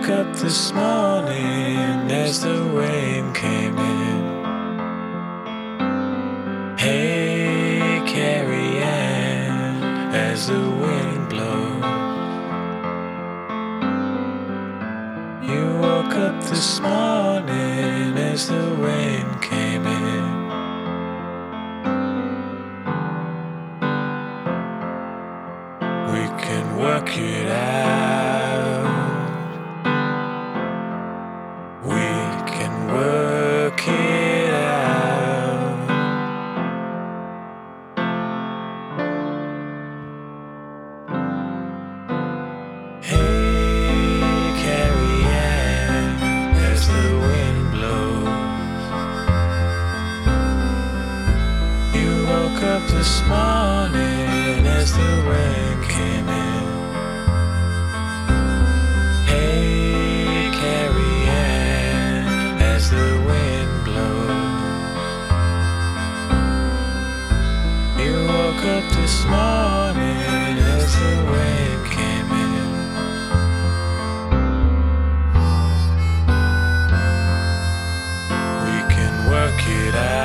woke up this morning as the rain came in. Hey, Carrie Ann, as the wind blows. You woke up this morning as the rain came in. We can work it out. We can work it out. Hey, Carrie Ann, as the wind blows. You woke up this morning as the rain came in. Hey, Carrie Ann, as the wind blows. You woke up this morning as the rain came in. We can work it out.